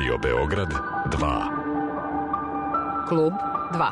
Radio Beograd 2. Klub 2.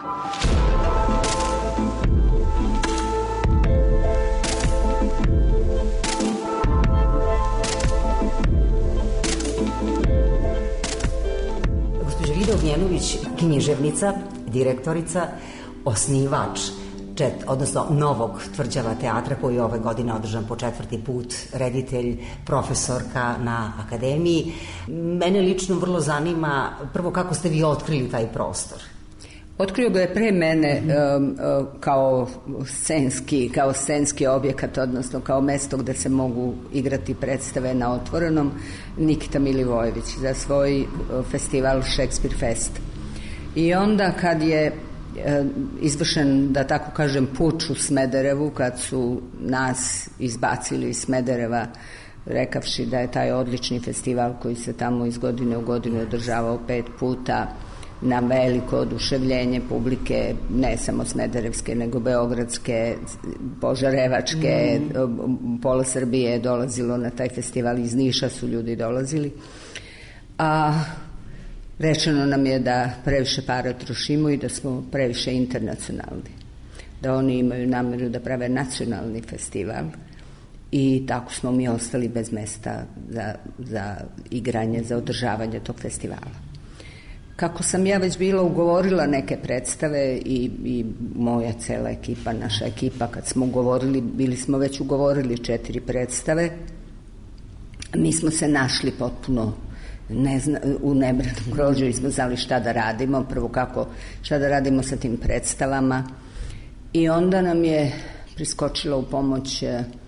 Gospođa Vida Ognjenović, književnica, direktorica, osnivač odnosno novog Tvrđava teatra koji je ove godine održan po 4. put, reditelj, profesorka na akademiji. Mene lično vrlo zanima prvo kako ste vi otkrili taj prostor. Otkrio ga je pre mene kao scenski objekat, odnosno kao mesto gde se mogu igrati predstave na otvorenom, Nikita Milivojević za svoj festival Shakespeare Fest. I onda kad je izvršen, da tako kažem, puč u Smederevu, kad su nas izbacili iz Smedereva rekavši da je taj odlični festival koji se tamo iz godine u godinu održavao 5 puta na veliko oduševljenje publike, ne samo smederevske nego beogradske, požarevačke, pola Srbije je dolazilo na taj festival, iz Niša su ljudi dolazili, a rečeno nam je da previše para trošimo i da smo previše internacionalni, da oni imaju nameru da prave nacionalni festival i tako smo mi ostali bez mesta za igranje, za održavanje tog festivala. Kako sam ja već bila ugovorila neke predstave i moja cela ekipa, naša ekipa, kad smo ugovorili, bili smo već ugovorili 4 predstave, mi smo se našli potpuno u nebranom grožđu i smo znali šta da radimo, prvo šta da radimo sa tim predstavama, i onda nam je priskočila u pomoć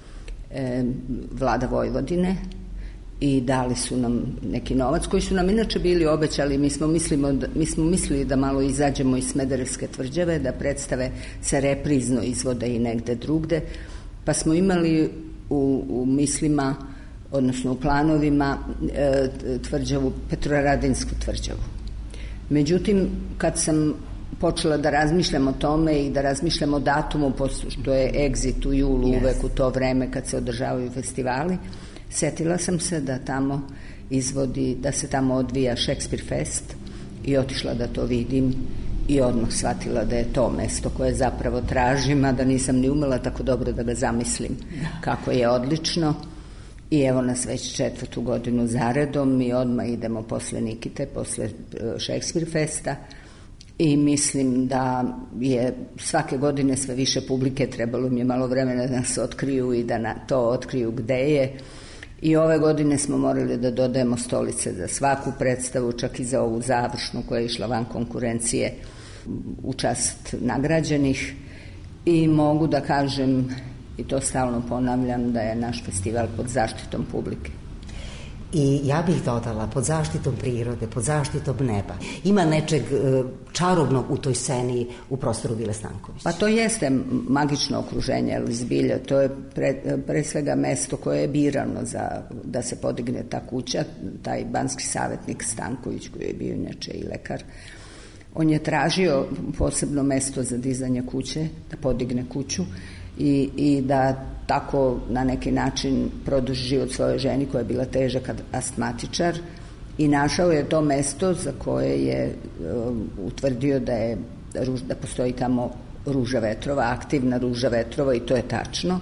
Vlada Vojvodine i dali su nam neki novac koji su nam inače bili obećali. Mi smo mislili da malo izađemo iz Smederevske tvrđave, da predstave se reprizno izvode i negde drugde, pa smo imali u mislima, odnosno u planovima, tvrđavu, Petrovaradinsku tvrđavu. Međutim, kad sam počela da razmišljam o tome i da razmišljam o datumu, pošto što je Exit u julu, uvek u to vreme kad se održavaju festivali, setila sam se da tamo da se tamo odvija Shakespeare Fest i otišla da to vidim i odmah shvatila da je to mesto koje zapravo tražim, a da nisam ni umela tako dobro da ga zamislim kako je odlično. I evo nas već 4. godinu zaredom i odmah idemo posle Nikite, posle Shakespeare Festa, i mislim da je svake godine sve više publike, trebalo mi je malo vremena da nas otkriju i da to otkriju gde je. I ove godine smo morali da dodajemo stolice za svaku predstavu, čak i za ovu završnu koja je išla van konkurencije u čast nagrađenih, i mogu da kažem, i to stalno ponavljam, da je naš festival pod zaštitom publike. I ja bih dodala, pod zaštitom prirode, pod zaštitom neba. Ima nečeg čarobnog u toj sceni u prostoru Vile Stanković. Pa to jeste magično okruženje, ali zbilja, to je pre svega mesto koje je birano da se podigne ta kuća. Taj banski savjetnik Stanković, koji je bio inače i lekar, on je tražio posebno mesto za dizanje kuće, da podigne kuću i da tako na neki način produži život svojoj ženi koja je bila težak astmatičar, i našao je to mesto za koje je utvrdio da postoji tamo ruža vetrova, aktivna ruža vetrova, i to je tačno.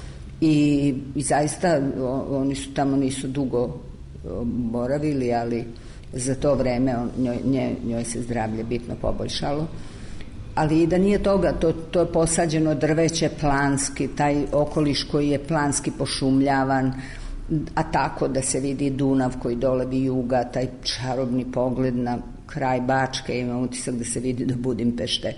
I zaista oni su tamo nisu dugo boravili, ali za to vreme njoj se zdravlje bitno poboljšalo. Ali i da nije toga, to je posađeno drveće planski, taj okoliš koji je planski pošumljavan, a tako da se vidi Dunav koji dolavi juga, taj čarobni pogled na kraj Bačke, imam utisak da se vidi do Budimpešte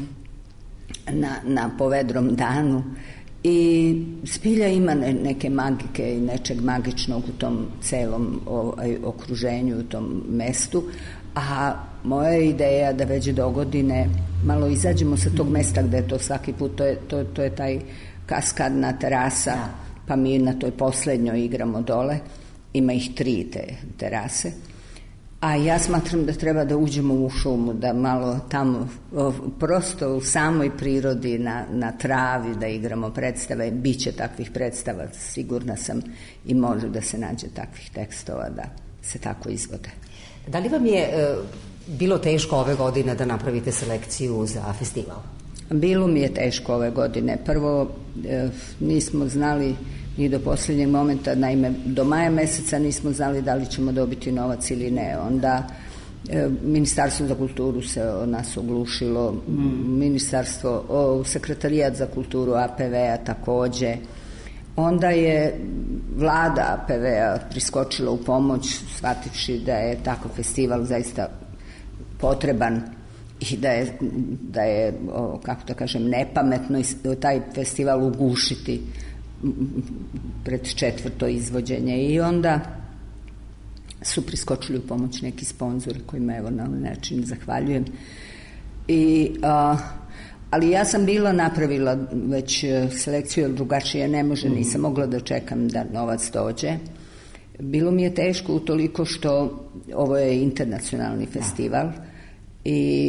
na povedrom danu. I zbilja ima neke magike i nečeg magičnog u tom celom okruženju, u tom mestu, a moja je ideja da već do godine malo izađemo sa tog mesta gde je to svaki put, to je taj kaskadna terasa, pa mi na toj poslednjoj igramo dole, ima ih 3 te terase, a ja smatram da treba da uđemo u šumu, da malo tamo prosto u samoj prirodi na travi da igramo predstave. Biće takvih predstava, sigurna sam, i može da se nađe takvih tekstova da se tako izvode. Da li vam je bilo teško ove godine da napravite selekciju za festival? Bilo mi je teško ove godine. Prvo, nismo znali ni do posljednjeg momenta, naime do maja meseca nismo znali da li ćemo dobiti novac ili ne. Onda Ministarstvo za kulturu se o nas oglušilo, Sekretarijat za kulturu APV-a takođe. Onda je vlada APV-a priskočila u pomoć, shvativši da je takav festival zaista potreban i da je kako da kažem, nepametno taj festival ugušiti pred 4. izvođenje. I onda su priskočili u pomoć neki sponzori kojima evo na ovaj način zahvaljujem. Ali ja sam bila napravila već selekciju, jer drugačije ne može, nisam mogla da čekam da novac dođe. Bilo mi je teško utoliko što ovo je internacionalni festival i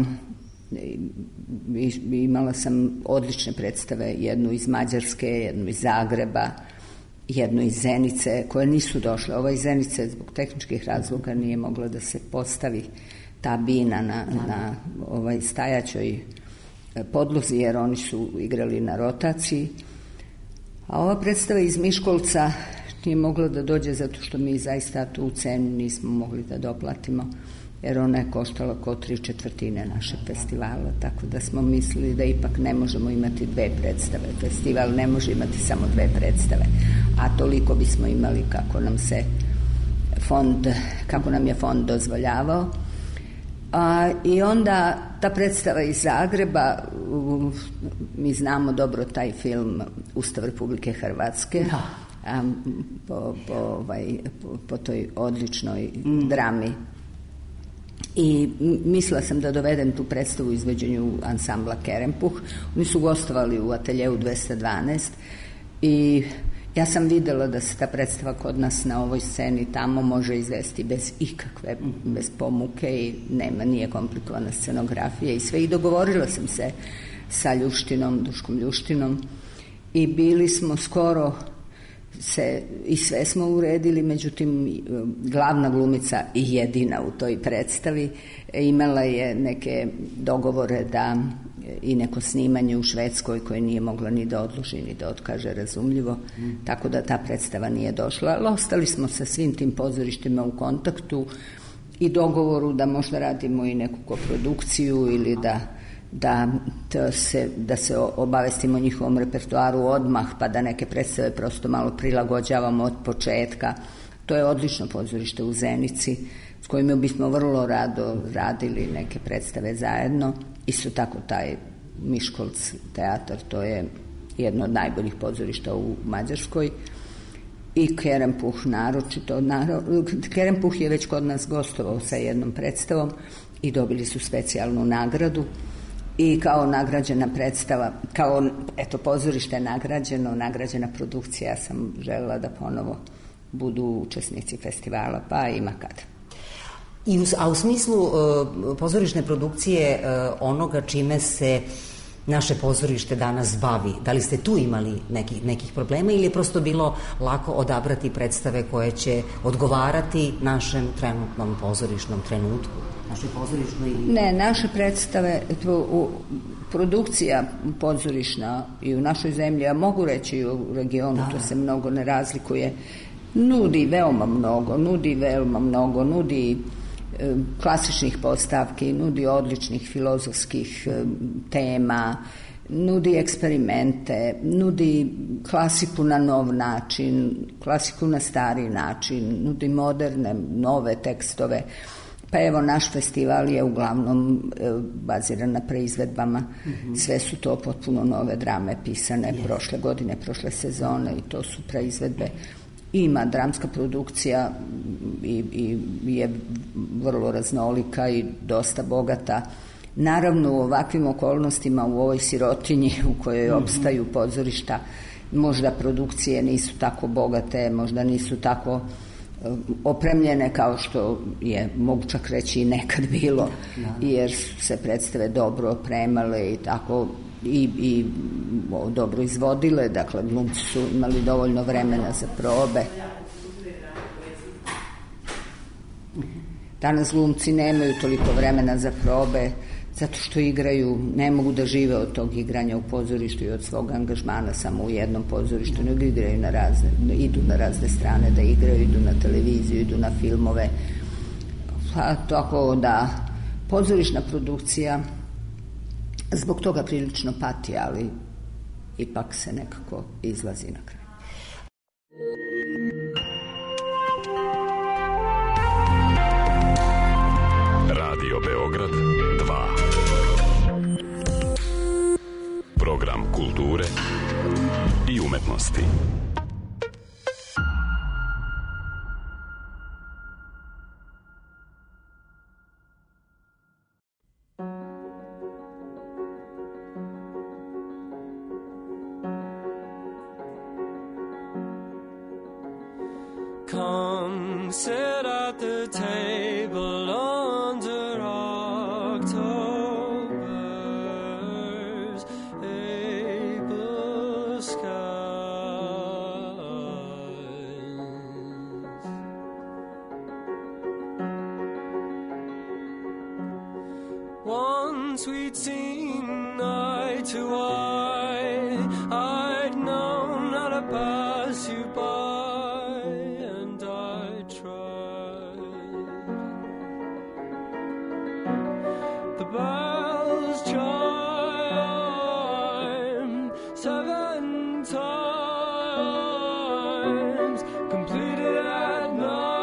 imala sam odlične predstave, jednu iz Mađarske, jednu iz Zagreba, jednu iz Zenice, koje nisu došle. Ova iz Zenice zbog tehničkih razloga nije mogla da se postavi ta bina na stajaćoj podlozi, jer oni su igrali na rotaciji. A ova predstava iz Miškolca nije mogla da dođe zato što mi zaista tu cenu nismo mogli da doplatimo, jer ona je koštala oko 3/4 našeg festivala, tako da smo mislili da ipak ne možemo imati 2 predstave. Festival ne može imati samo 2 predstave, a toliko bismo imali kako nam je fond dozvoljavao. I onda ta predstava iz Zagreba, mi znamo dobro taj film Ustav Republike Hrvatske, po toj odličnoj drami. I mislila sam da dovedem tu predstavu u izvođenju ansambla Kerempuh. Oni su gostovali u ateljeu 212 i ja sam videla da se ta predstava kod nas na ovoj sceni tamo može izvesti bez ikakve, bez pomuke i nije komplikovana scenografija i sve. I dogovorila sam se sa Duškom Ljuštinom i bili smo skoro i sve smo uredili, međutim glavna glumica i jedina u toj predstavi imala je neke dogovore i neko snimanje u Švedskoj koje nije mogla ni da odloži ni da otkaže, razumljivo, tako da ta predstava nije došla, ali ostali smo sa svim tim pozorištima u kontaktu i dogovoru da možda radimo i neku koprodukciju ili da se obavestimo o njihovom repertoaru odmah, pa da neke predstave prosto malo prilagođavamo od početka. To je odlično pozorište u Zenici s kojima bismo vrlo rado radili neke predstave zajedno. Isto tako taj Miškolc teatar, to je jedno od najboljih pozorišta u Mađarskoj. I Kerempuh naročito. Kerempuh je već kod nas gostovao sa jednom predstavom i dobili su specijalnu nagradu. I kao nagrađena predstava, kao pozorište je nagrađena produkcija, ja sam željela da ponovo budu učesnici festivala, pa ima kad. A u smislu pozorišne produkcije onoga čime se naše pozorište danas bavi, da li ste tu imali nekih problema ili je prosto bilo lako odabrati predstave koje će odgovarati našem trenutnom pozorišnom trenutku? Ne, naše predstave, produkcija pozorišna i u našoj zemlji, a mogu reći i u regionu, to se mnogo ne razlikuje, nudi veoma mnogo, nudi klasičnih postavki, nudi odličnih filozofskih tema, nudi eksperimente, nudi klasiku na nov način, klasiku na stari način, nudi moderne, nove tekstove. Pa evo, naš festival je uglavnom baziran na preizvedbama. Sve su to potpuno nove drame pisane prošle godine, prošle sezone i to su preizvedbe. Ima dramska produkcija i je vrlo raznolika i dosta bogata. Naravno, u ovakvim okolnostima, u ovoj sirotinji u kojoj opstaju pozorišta, možda produkcije nisu tako bogate, možda nisu tako opremljene kao što je, mogu čak reći, i nekad bilo, jer su se predstave dobro opremale i tako i dobro izvodile, dakle glumci su imali dovoljno vremena za probe. Danas glumci nemaju toliko vremena za probe, zato što igraju, ne mogu da žive od tog igranja u pozorištu i od svog angažmana samo u jednom pozorištu, nego igraju idu na razne strane da igraju, idu na televiziju, idu na filmove. Pa tako da pozorišna produkcija zbog toga prilično pati, ali ipak se nekako izlazi na kraj. Radio Beograd 2. Program kulture i umetnosti. Come sit at the table under October's April skies. One sweet scene eye to eye, I'd known how to pass you by. Bells chime 7 times, completed at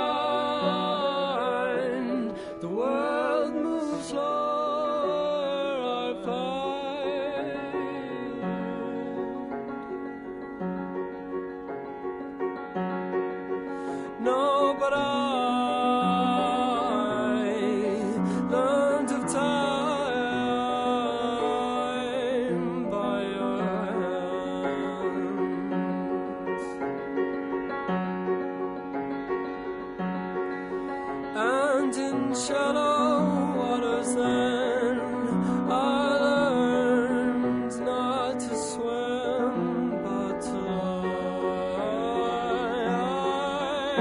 9. The world moves slower, I find. No, but I learned of time. Shallow waters then I learned not to swim but to lie.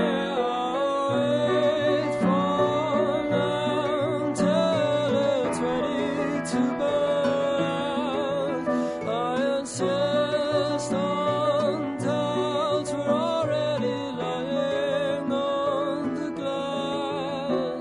Wait for now till it's ready to burn. I insist until we're already lying on the glass.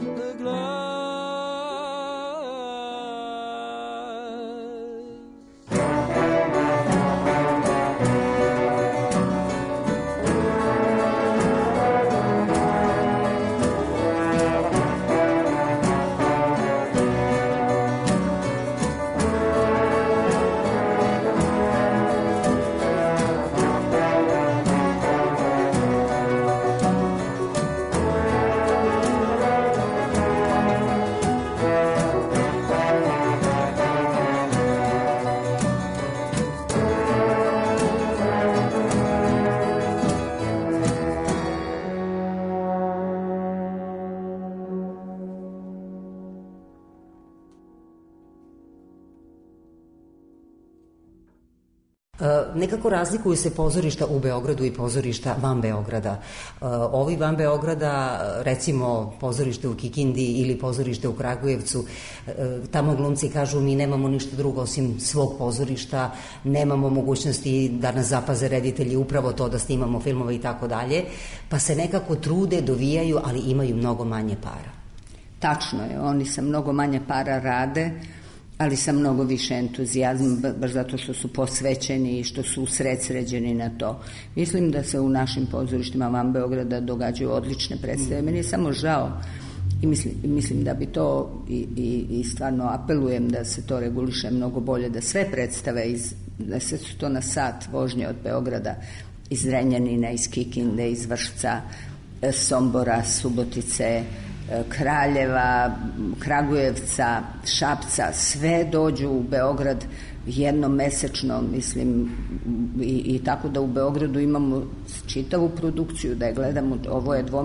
Nekako razlikuju se pozorišta u Beogradu i pozorišta van Beograda. Ovi van Beograda, recimo pozorište u Kikindi ili pozorište u Kragujevcu, tamo glumci kažu mi nemamo ništa drugo osim svog pozorišta, nemamo mogućnosti da nas zapaze reditelji, upravo to da snimamo filmove i tako dalje, pa se nekako trude, dovijaju, ali imaju mnogo manje para. Tačno je, oni sa mnogo manje para rade, ali sa mnogo više entuzijazma, baš zato što su posvećeni i što su usredsređeni na to. Mislim da se u našim pozorištima van Beograda događaju odlične predstave. Meni je samo žao i mislim da bi to i stvarno apelujem da se to reguliše mnogo bolje, da sve predstave, da se su to na sat vožnje od Beograda, iz Zrenjanina, iz Kikinde, iz Vršca, Sombora, Subotice, Kraljeva, Kragujevca, Šapca, sve dođu u Beograd jednom mesečno, mislim, i tako da u Beogradu imamo čitavu produkciju, da je gledamo, ovo je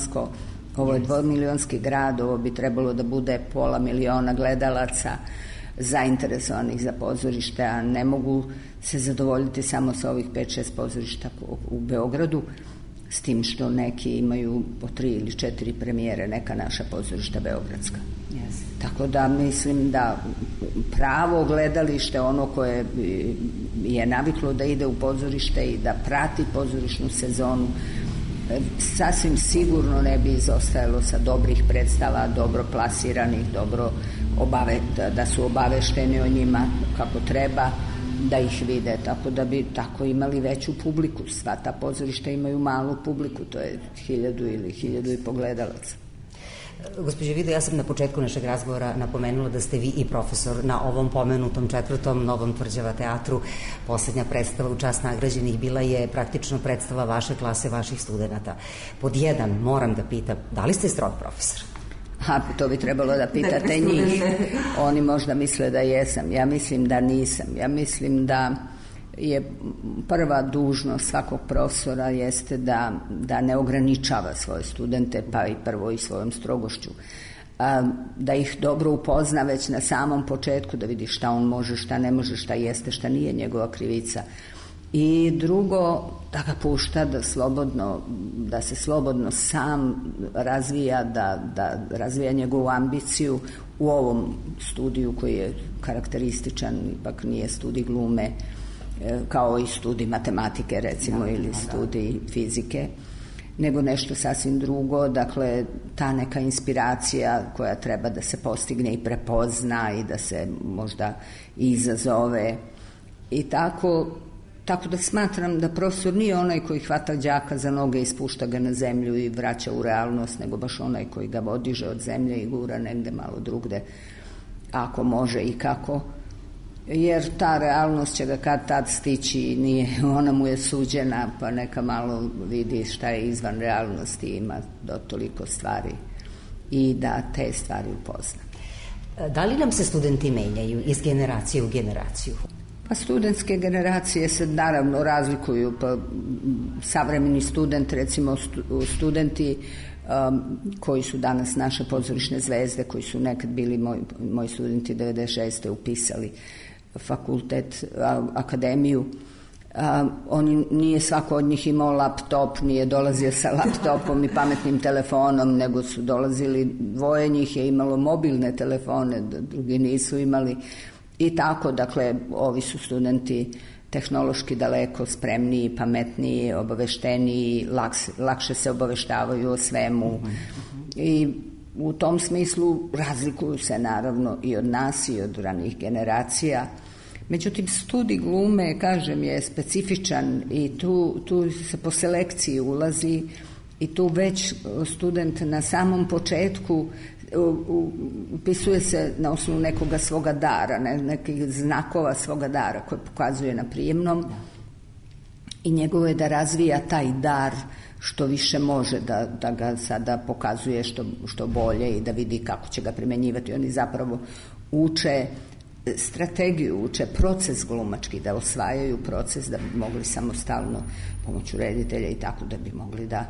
dvomilionski grad, ovo bi trebalo da bude 500.000 gledalaca zainteresovanih za pozorište, a ne mogu se zadovoljiti samo sa ovih 5-6 pozorišta u Beogradu. s tim što neki imaju po 3 ili 4 premijere, neka naša pozorišta beogradska. Yes. Tako da mislim da pravo gledalište, ono koje je naviklo da ide u pozorište i da prati pozorišnu sezonu, sasvim sigurno ne bi izostajalo sa dobrih predstava, dobro plasiranih, da su obavešteni o njima kako treba, da ih vide, tako da bi tako imali veću publiku. Sva ta pozorišta imaju malu publiku, to je 1000 ili 1500 gledalaca. Gospođo Vida, ja sam na početku našeg razgovora napomenula da ste vi i profesor na ovom pomenutom 4. Novom Tvrđava teatru. Poslednja predstava u čast nagrađenih bila je praktično predstava vaše klase, vaših studenata. Pod 1, moram da pitam, da li ste strog profesor? To bi trebalo da pitate njih. Oni možda misle da jesam. Ja mislim da nisam. Ja mislim da je prva dužnost svakog profesora jeste da ne ograničava svoje studente, pa i prvo i svojom strogošću. Da ih dobro upozna već na samom početku, da vidi šta on može, šta ne može, šta jeste, šta nije njegova krivica. I drugo, da ga pušta da se slobodno sam razvija, da razvija njegovu ambiciju u ovom studiju koji je karakterističan, ipak nije studij glume kao i studij matematike recimo ili studij fizike, nego nešto sasvim drugo, dakle ta neka inspiracija koja treba da se postigne i prepozna i da se možda izazove i tako da smatram da profesor nije onaj koji hvata đaka za noge i spušta ga na zemlju i vraća u realnost, nego baš onaj koji ga odiže od zemlje i gura negde malo drugde, ako može i kako, jer ta realnost će ga kad tad stići, ona mu je suđena, pa neka malo vidi šta je izvan realnosti, ima do toliko stvari i da te stvari upozna. Da li nam se studenti menjaju iz generacije u generaciju? Pa studentske generacije se naravno razlikuju, pa savremeni student, recimo studenti koji su danas naše pozorišne zvezde, koji su nekad bili moji studenti 96. upisali fakultet, akademiju, nije svako od njih imao laptop, nije dolazio sa laptopom i pametnim telefonom, nego su dolazili, 2 njih je imalo mobilne telefone, drugi nisu imali. I tako, dakle, ovi su studenti tehnološki daleko spremniji, pametniji, obavešteniji, lakše se obaveštavaju o svemu. I u tom smislu razlikuju se naravno i od nas i od ranih generacija. Međutim, studij glume, kažem, je specifičan i tu se po selekciji ulazi i tu već student na samom početku upisuje se na osnovu nekoga svoga dara, nekih znakova svoga dara koje pokazuje na prijemnom i njegovo je da razvija taj dar što više može, da ga sada pokazuje što bolje i da vidi kako će ga primenjivati. Oni zapravo uče strategiju, uče proces glumački, da osvajaju proces, da bi mogli samostalno pomoću reditelja i tako da bi mogli da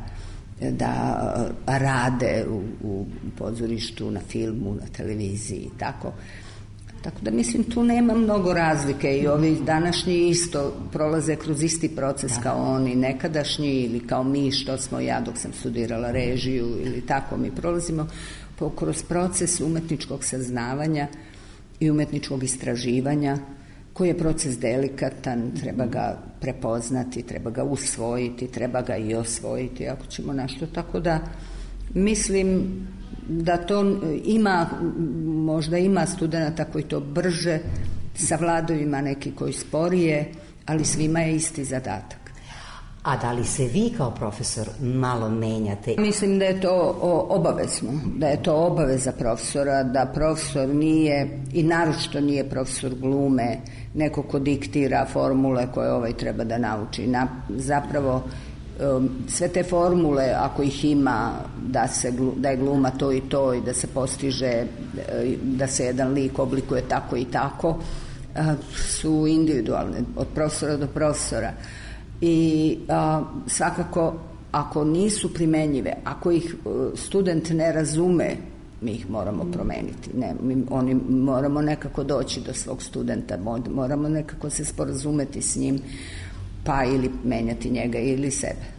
rade u pozorištu, na filmu, na televiziji i tako. Tako da mislim tu nema mnogo razlike i ovi današnji isto prolaze kroz isti proces kao oni nekadašnji ili kao mi što smo ja dok sam studirala režiju ili tako. Mi prolazimo kroz proces umetničkog saznavanja i umetničkog istraživanja koji je proces delikatan, treba ga prepoznati, treba ga usvojiti, treba ga i osvojiti ako ćemo nešto. Tako da mislim da to možda ima studenata koji to brže savladaju, ima neki koji sporije, ali svima je isti zadatak. A da li se vi kao profesor malo menjate? Mislim da je to obavezno, da je to obaveza profesora, da profesor nije, i naročito nije profesor glume, neko ko diktira formule koje treba da nauči. Zapravo, sve te formule, ako ih ima, da je gluma to i to i da se postiže, da se jedan lik oblikuje tako i tako, su individualne, od profesora do profesora. I svakako ako nisu primenjive, ako ih student ne razume, mi ih moramo promeniti. Oni moramo nekako doći do svog studenta, moramo nekako se sporazumeti s njim, pa ili menjati njega ili sebe.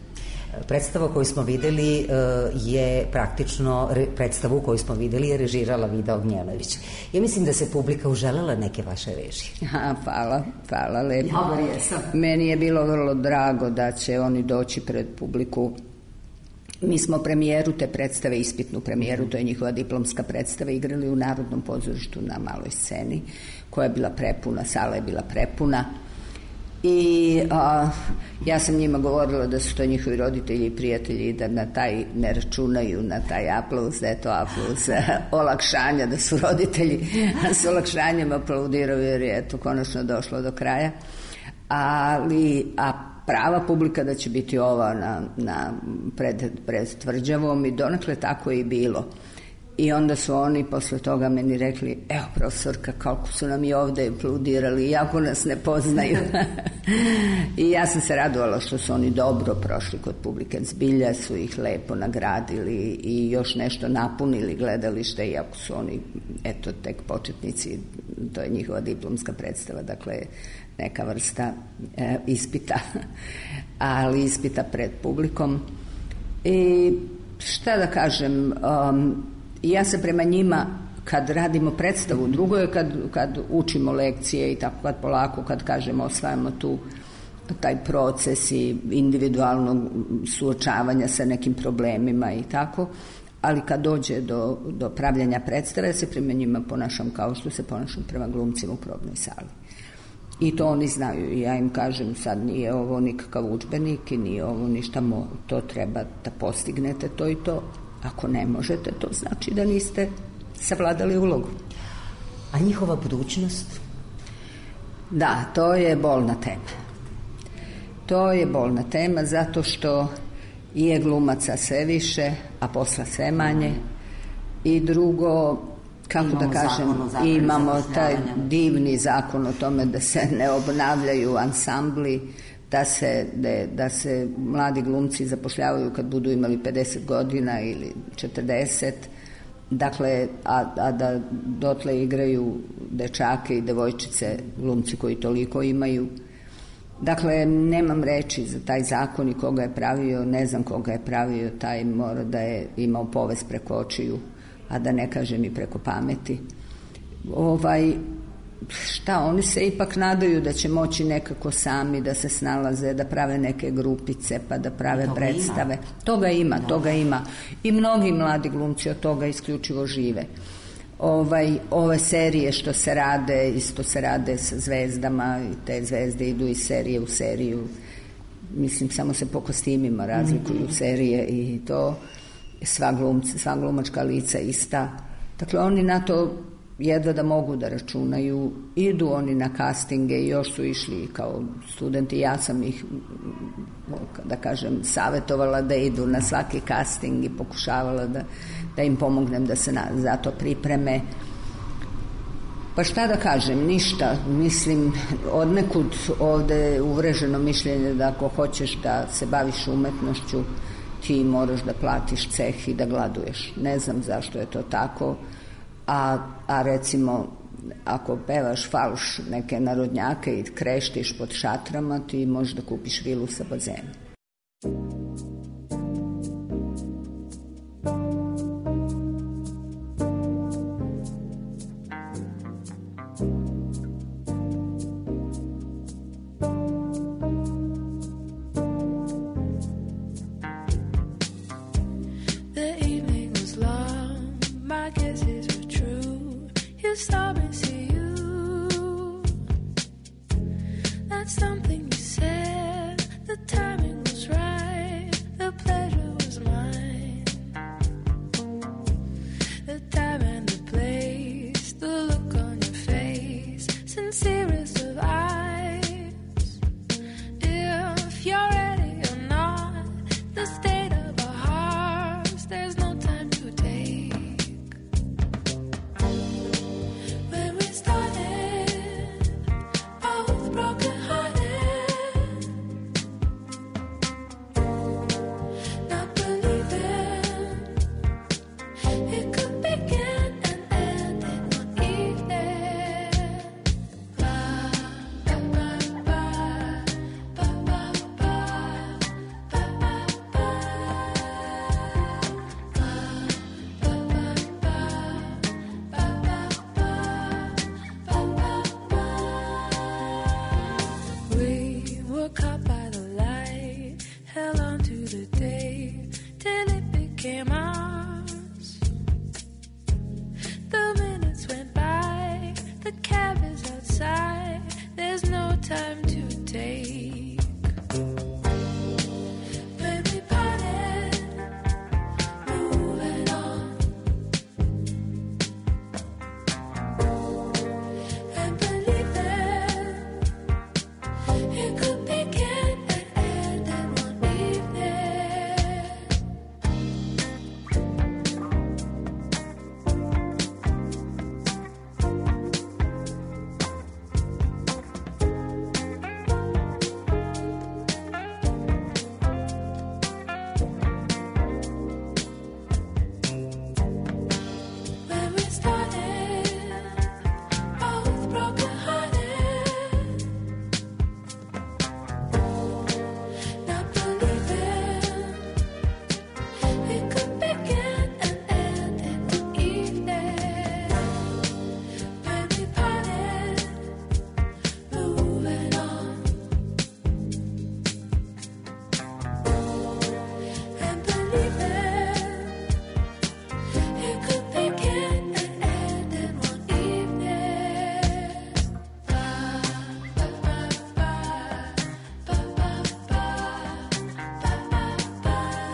Predstava koju smo videli je praktično, predstavu koju smo videli je režirala Vida Ognjanović. Ja mislim da se publika uželela neke vaše režije. Hvala lepo. Meni je bilo vrlo drago da će oni doći pred publiku. Mi smo premijeru te predstave, ispitnu premijeru, to je njihova diplomska predstava, igrali u Narodnom pozorištu na maloj sceni, koja je bila prepuna, sala je bila prepuna. I ja sam njima govorila da su to njihovi roditelji i prijatelji i da na taj ne računaju, na taj aplauz, da je to aplauz olakšanja, da su roditelji s olakšanjem aplaudiraju jer je to konačno došlo do kraja. A prava publika da će biti ova pred Tvrđavom i donekle tako je i bilo. I onda su oni posle toga meni rekli, evo profesorka, kako su nam i ovde aplaudirali, iako nas ne poznaju. I ja sam se radovala što su oni dobro prošli kod publike, zbilja su ih lepo nagradili i još nešto napunili gledalište, iako su oni, eto, tek početnici, to je njihova diplomska predstava, dakle, neka vrsta ispita, ali ispita pred publikom. I šta da kažem, ja se prema njima, kad radimo predstavu, drugo je kad učimo lekcije i tako, kad polako, kad kažemo, osvajamo taj proces i individualnog suočavanja sa nekim problemima i tako, ali kad dođe do pravljanja predstave, ja se prema njima ponašam kao što se ponašam prema glumcima u probnoj sali. I to oni znaju i ja im kažem, sad nije ovo nikakav udžbenik i nije ovo ništa, to treba da postignete to i to. Ako ne možete, to znači da niste savladali ulogu. A njihova budućnost? Da, to je bolna tema. To je bolna tema zato što je glumaca sve više, a posla sve manje. I drugo, kako da kažem, imamo taj divni zakon o tome da se ne obnavljaju ansambli, da se mladi glumci zapošljavaju kad budu imali 50 godina ili 40, dakle, a da dotle igraju dečake i devojčice, glumci koji toliko imaju. Dakle, nemam reči za taj zakon i koga je pravio, ne znam koga je pravio, taj mora da je imao poves preko očiju, a da ne kažem i preko pameti. Šta, oni se ipak nadaju da će moći nekako sami da se snalaze, da prave neke grupice, pa da prave predstave. Toga ima. I mnogi mladi glumci od toga isključivo žive. Ove serije što se rade, isto se rade sa zvezdama i te zvezde idu iz serije u seriju. Mislim, samo se po kostimima razlikuju serije i to sva glumačka lica ista. Dakle, oni na to jedva da mogu da računaju, idu oni na castinge i još su išli kao studenti, ja sam ih, da kažem, savjetovala da idu na svaki casting i pokušavala da im pomognem da se za to pripreme. Pa šta da kažem, ništa, mislim, odnekud ovde je uvreženo mišljenje da ako hoćeš da se baviš umetnošću, ti moraš da platiš ceh i da gladuješ. Ne znam zašto je to tako. A recimo, ako pevaš falš neke narodnjake i kreštiš pod šatrama, ti možeš da kupiš vilu sa bazenom. Something you said, the timing was right. were caught by the light, held on to the day till it became ours. The minutes went by, the cab is outside, there's no time to take. When we parted, moving on, and believing it could begin and end in one evening. When we started, both broken-hearted, not believing it could begin and end in the evening. When we parted, moving on, and believing it could begin and end in one evening. Ba ba ba ba ba ba ba ba ba ba ba.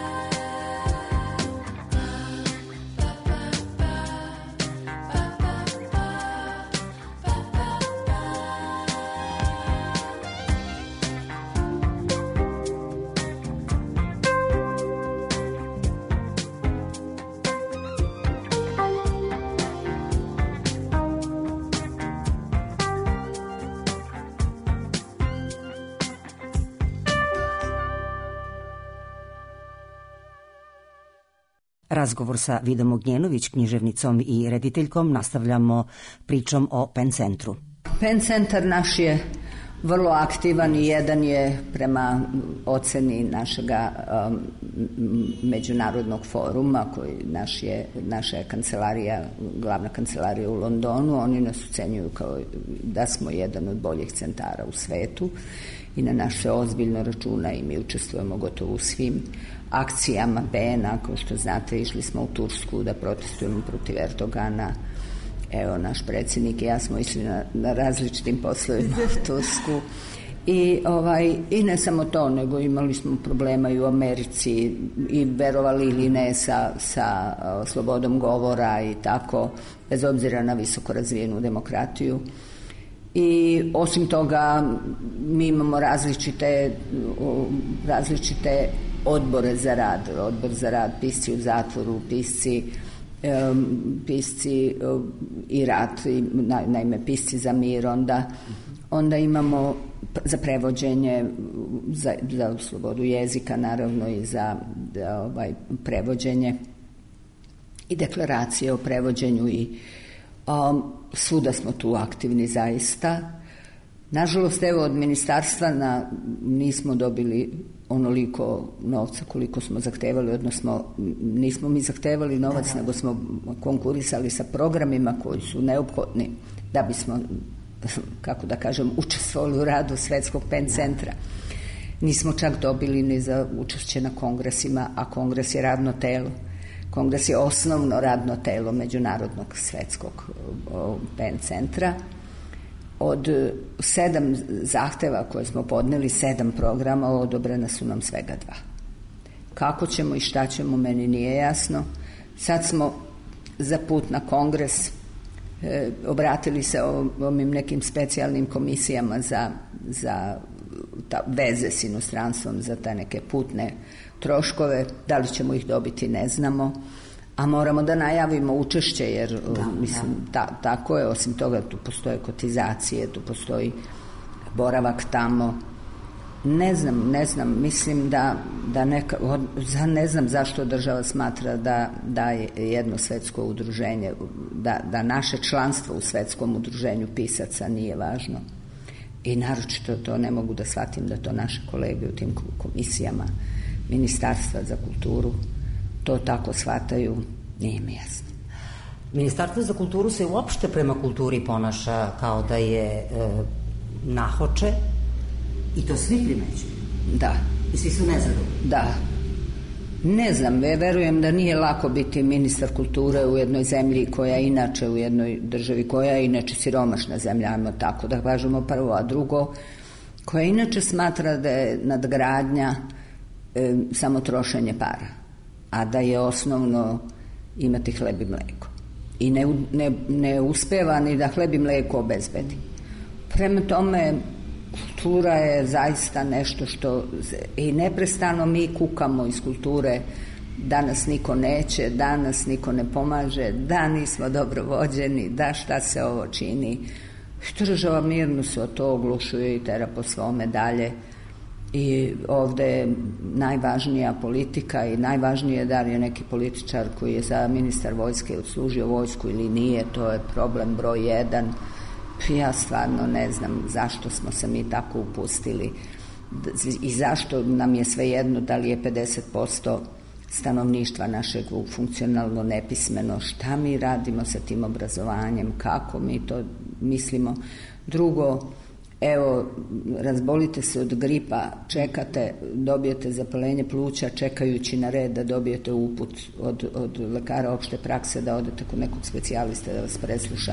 Razgovor sa Vidom Ognjenović, književnicom i rediteljkom, nastavljamo pričom o PEN centru. PEN centar naš je vrlo aktivan i jedan je prema oceni našega međunarodnog foruma koji naša je kancelarija, glavna kancelarija u Londonu. Oni nas ocenjuju kao da smo jedan od boljih centara u svetu i na nas se ozbiljno računa i mi učestvujemo gotovo u svim akcijama PEN-a. Kao što znate, išli smo u Tursku da protestujemo protiv Erdogana. Evo, naš predsjednik i ja smo išli na različitim poslovima u Tursku. I ne samo to, nego imali smo problema i u Americi i verovali ili ne sa slobodom govora i tako, bez obzira na visoko razvijenu demokratiju. I osim toga mi imamo različite odbore za rad. Odbor za rad, pisci u zatvoru, pisci i rat, naime pisci za mir, onda imamo za prevođenje, za slobodu jezika naravno i za prevođenje i deklaracije o prevođenju i svuda smo tu aktivni zaista. Nažalost, evo, od ministarstva nismo dobili onoliko novca koliko smo zahtevali, odnosno nismo mi zahtevali novac, nego smo konkurisali sa programima koji su neophodni da bismo, kako da kažem, učestvovali u radu Svetskog PEN centra. Nismo čak dobili ni za učešće na kongresima, a kongres je radno telo. Kongres je osnovno radno telo Međunarodnog Svetskog PEN centra. Od 7 zahteva koje smo podneli, 7 programa, odobrena su nam svega 2. Kako ćemo i šta ćemo, meni nije jasno. Sad smo za put na kongres obratili se ovim nekim specijalnim komisijama za veze s inostranstvom, za te neke putne troškove. Da li ćemo ih dobiti, ne znamo. A moramo da najavimo učešće, jer tako je. Osim toga, tu postoje kotizacije, tu postoji boravak tamo. Ne znam, mislim ne znam zašto država smatra da je jedno svetsko udruženje, da naše članstvo u svetskom udruženju pisaca nije važno. I naročito to ne mogu da shvatim da to naše kolege u tim komisijama Ministarstva za kulturu to tako shvataju, nije mi jasno. Ministarstvo za kulturu se uopšte prema kulturi ponaša kao da je nahoče, I to svi primećuju? Da. I svi su nezadovoljni? Da. Ne znam, verujem da nije lako biti ministar kulture u jednoj zemlji koja je inače, u jednoj državi koja je inače siromašna zemlja, ajmo tako da kažemo prvo, a drugo, koja inače smatra da je nadgradnja samo trošenje para, a da je osnovno imati hleb i mleko. I ne uspeva ni da hleb i mleko obezbedi. Prema tome, kultura je zaista nešto što i neprestano mi kukamo iz kulture, da nas niko neće, da nas niko ne pomaže, da nismo dobro vođeni, da šta se ovo čini. Država mirno se o to oglušuje i tera po svome dalje. I ovde je najvažnija politika i najvažnije da li je neki političar koji je za ministar vojske odslužio vojsku ili nije, to je problem broj 1. Ja stvarno ne znam zašto smo se mi tako upustili i zašto nam je svejedno da li je 50% stanovništva našeg funkcionalno nepismeno, šta mi radimo sa tim obrazovanjem, kako mi to mislimo. Drugo, evo, razbolite se od gripa, čekate, dobijete zapaljenje pluća čekajući na red da dobijete uput od lekara opšte prakse da odete kod nekog specijalista da vas presluša.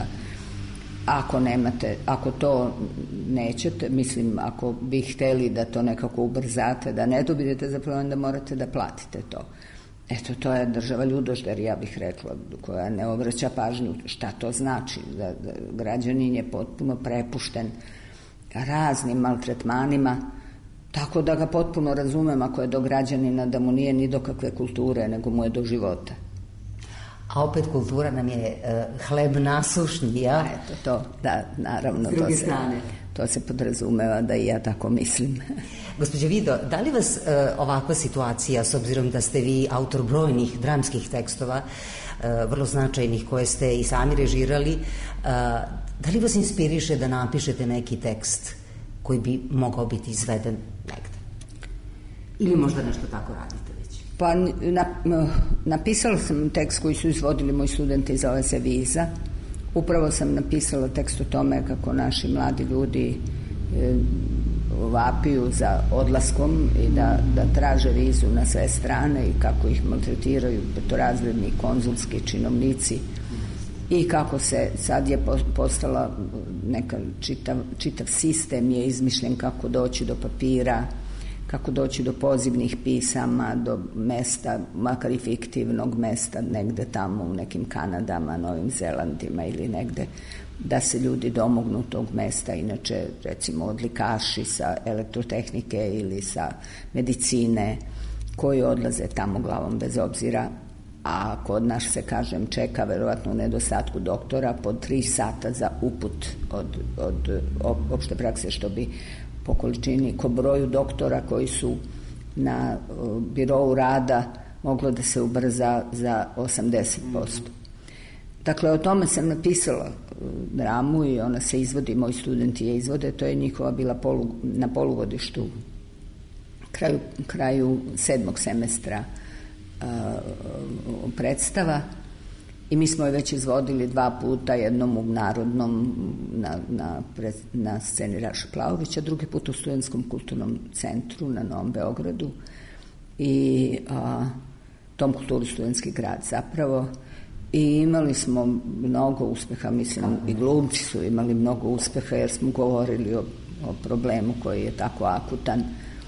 Ako to nećete, mislim, ako bi hteli da to nekako ubrzate, da ne dobijete zapaljenje, da morate da platite to. Eto, to je država ljudožder, ja bih rekla, koja ne obraća pažnju šta to znači, da građanin je potpuno prepušten raznim maltretmanima, tako da ga potpuno razumem ako je do građanina da mu nije ni do kakve kulture, nego mu je do života. A opet kultura nam je hleb nasušnija. Eto to, da, naravno, to se podrazumeva da i ja tako mislim. Gospođo Vido, da li vas ovakva situacija, s obzirom da ste vi autor brojnih dramskih tekstova, vrlo značajnih, koje ste i sami režirali, da li vas inspiriše da napišete neki tekst koji bi mogao biti izveden negde? Ili možda nešto tako radite već? Pa napisala sam tekst koji su izvodili moji studenti, zove se Viza. Upravo sam napisala tekst o tome kako naši mladi ljudi vapiju za odlaskom i da traže vizu na sve strane i kako ih maltretiraju petorazredni konzulski činovnici i kako se sad je postala neka čitav sistem je izmišljen kako doći do papira, kako doći do pozivnih pisama, do mesta, makar i fiktivnog mesta, negde tamo u nekim Kanadama, Novim Zelandima ili negde, da se ljudi domognu tog mesta. Inače, recimo, odlikaši sa elektrotehnike ili sa medicine koji odlaze tamo glavom bez obzira, a kod nas se, kažem, čeka verovatno u nedostatku doktora po 3 sata za uput od opšte prakse, što bi po količini, ko broju doktora koji su na birou rada moglo da se ubrza za 80%. Dakle, o tome sam napisala dramu i ona se izvodi, moji studenti je izvode, to je njihova bila na polugodištu, kraju 7. semestra predstava i mi smo je već izvodili 2 puta, jednom u Narodnom na sceni Raša Plaovića, drugi put u Studentskom kulturnom centru na Novom Beogradu i Tom kulturi Studentski grad zapravo. I imali smo mnogo uspeha, mislim, i glumci su imali mnogo uspeha jer smo govorili o problemu koji je tako akutan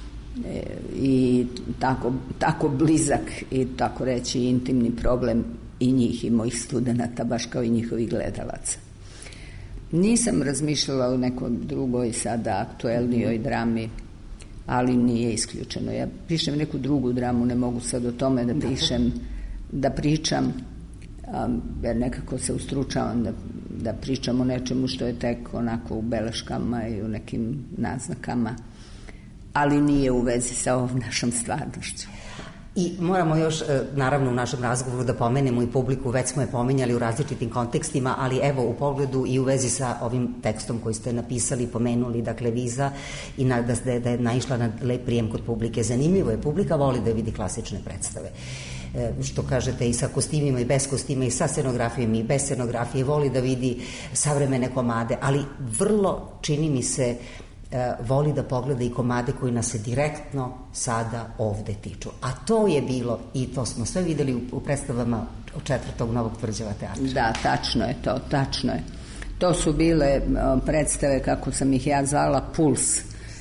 i tako blizak i tako reći intimni problem i njih i mojih studenata, baš kao i njihovih gledalaca. Nisam razmišljala o nekoj drugoj sada aktuelnijoj drami, ali nije isključeno. Ja pišem neku drugu dramu, ne mogu sad o tome da pričam, jer nekako se ustručavam da pričam o nečemu što je tek onako u beleškama i u nekim naznakama, ali nije u vezi sa ovom našom stvarnošću. I moramo još, naravno, u našem razgovoru da pomenemo i publiku, već smo je pomenjali u različitim kontekstima, ali evo u pogledu i u vezi sa ovim tekstom koji ste napisali, pomenuli, dakle, Viza, i da je naišla na lep prijem kod publike. Zanimljivo je, publika voli da vidi klasične predstave. Što kažete, i sa kostimima i bez kostima, i sa scenografijom i bez scenografije, voli da vidi savremene komade, ali vrlo, čini mi se, voli da pogleda i komade koji nas se direktno sada ovde tiču. A to je bilo, i to smo sve videli u predstavama četvrtog Novog Tvrđava teatra. Da, tačno je to, tačno je. To su bile predstave, kako sam ih ja zvala, puls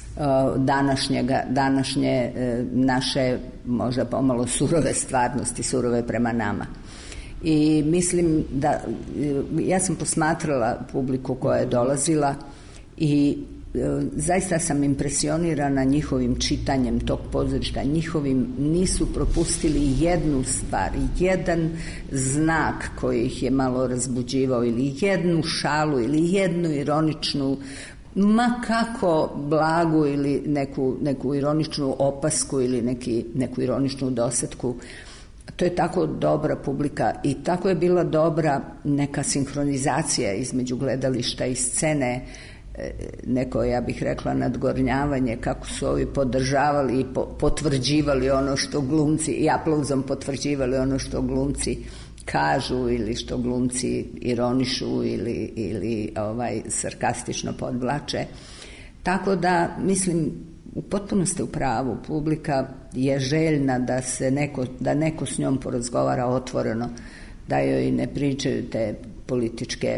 današnje naše možda pomalo surove stvarnosti, surove prema nama. I mislim da, ja sam posmatrala publiku koja je dolazila i zaista sam impresionirana njihovim čitanjem tog pozorišta. Nisu propustili jednu stvar, jedan znak koji ih je malo razbuđivao, ili jednu šalu, ili jednu ironičnu, ma kako blagu, ili neku ironičnu opasku, ili neku ironičnu dosetku. To je tako dobra publika i tako je bila dobra neka sinhronizacija između gledališta i scene, neko, ja bih rekla, nadgornjavanje, kako su ovi podržavali i potvrđivali ono što glumci, i aplauzom potvrđivali ono što glumci kažu ili što glumci ironišu ili sarkastično podvlače. Tako da, mislim, potpuno ste u pravu, publika je željna da neko s njom porazgovara otvoreno, da joj ne pričaju te političke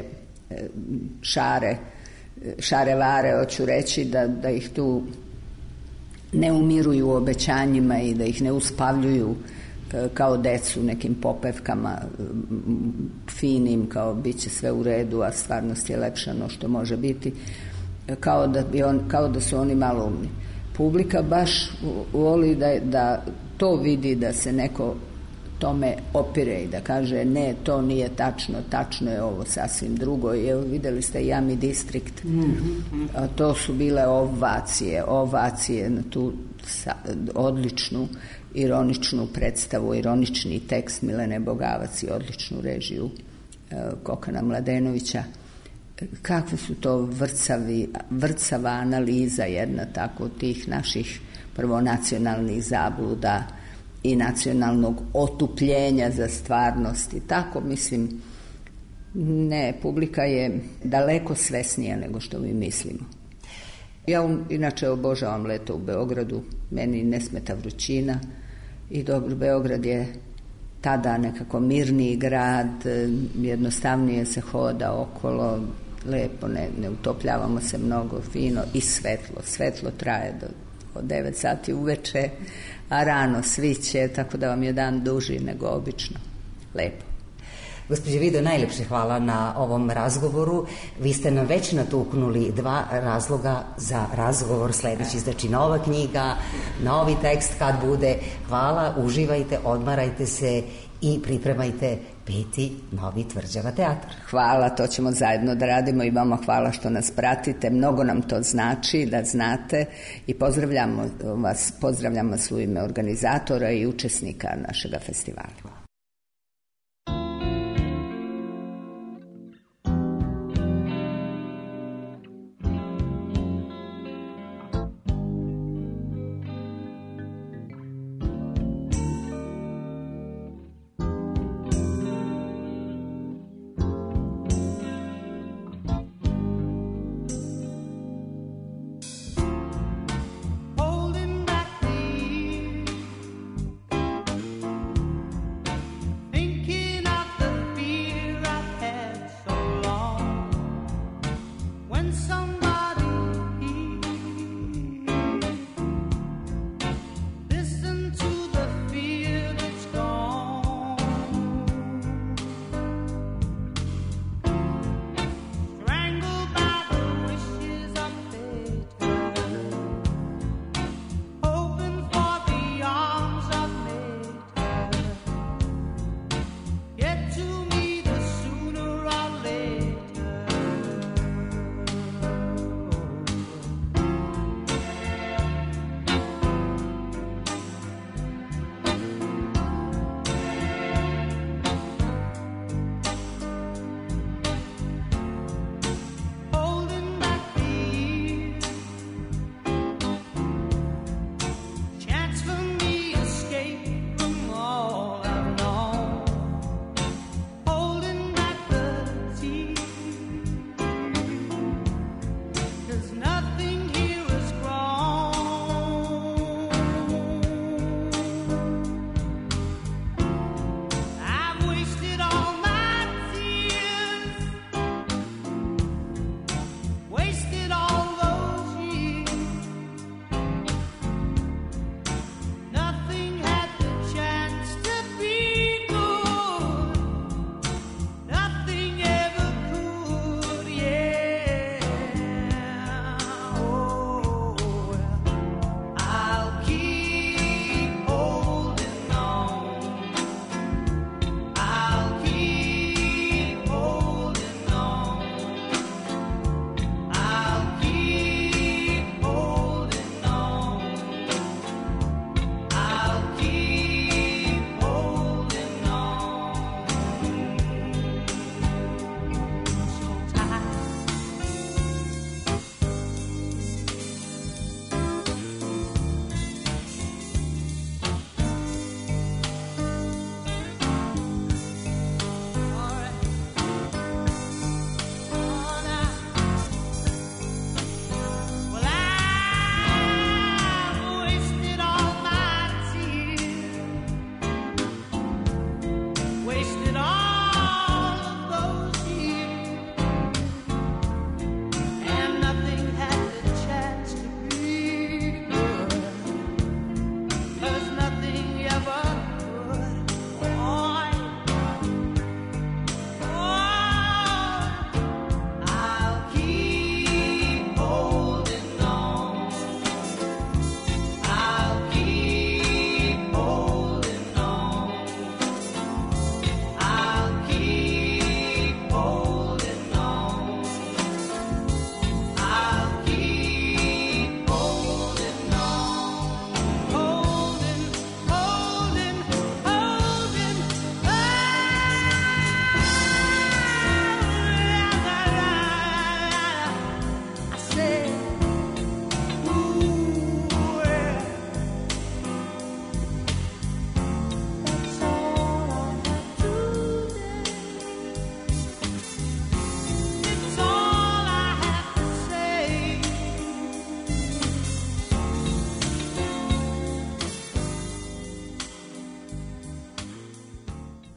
šarevare, hoću reći, da ih tu ne umiruju obećanjima i da ih ne uspavljuju kao decu nekim popevkama finim, kao bit će sve u redu, a stvarnost je lepša no što može biti, kao da su oni malo umni. Publika baš voli da to vidi, da se neko tome opire i da kaže ne, to nije tačno, tačno je ovo sasvim drugo. I evo, videli ste Yummy District, a to su bile ovacije na tu odličnu ironičnu predstavu, ironični tekst Milene Bogavac i odličnu režiju Kokana Mladenovića. Kakve su to vrcava analiza jedna tako tih naših prvo nacionalnih zabluda i nacionalnog otupljenja za stvarnost i tako, mislim, ne, publika je daleko svesnija nego što mi mislimo. Ja inače obožavam leto u Beogradu, meni ne smeta vrućina i Beograd je tada nekako mirniji grad, jednostavnije se hoda okolo, lepo, ne utopljavamo se mnogo, fino i svetlo traje od 9 sati uveče, a rano sviće, tako da vam je dan duži nego obično. Lepo. Gospođo Vido, najlepše hvala na ovom razgovoru. Vi ste nam već natuknuli 2 razloga za razgovor sledeći, znači nova knjiga, novi tekst kad bude. Hvala, uživajte, odmarajte se i pripremajte 5. Novi Tvrđava teatar. Hvala, to ćemo zajedno da radimo i vama hvala što nas pratite. Mnogo nam to znači da znate i pozdravljamo vas u ime organizatora i učesnika našega festivala.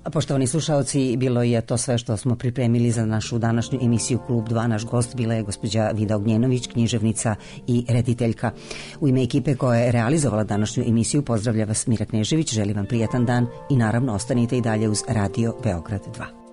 A poštovani slušaoci, bilo je to sve što smo pripremili za našu današnju emisiju Klub 2. Naš gost bila je gospođa Vida Ognjenović, književnica i rediteljka. U ime ekipe koja je realizovala današnju emisiju pozdravlja vas Mira Knežević, želim vam prijatan dan i naravno ostanite i dalje uz Radio Beograd 2.